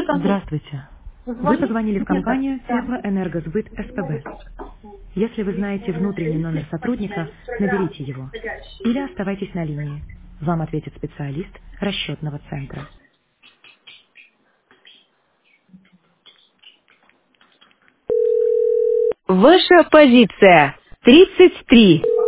Здравствуйте. Вы позвонили в компанию Теплоэнергосбыт СПБ. Если вы знаете внутренний номер сотрудника, наберите его. Или оставайтесь на линии. Вам ответит специалист расчетного центра. Ваша позиция 33.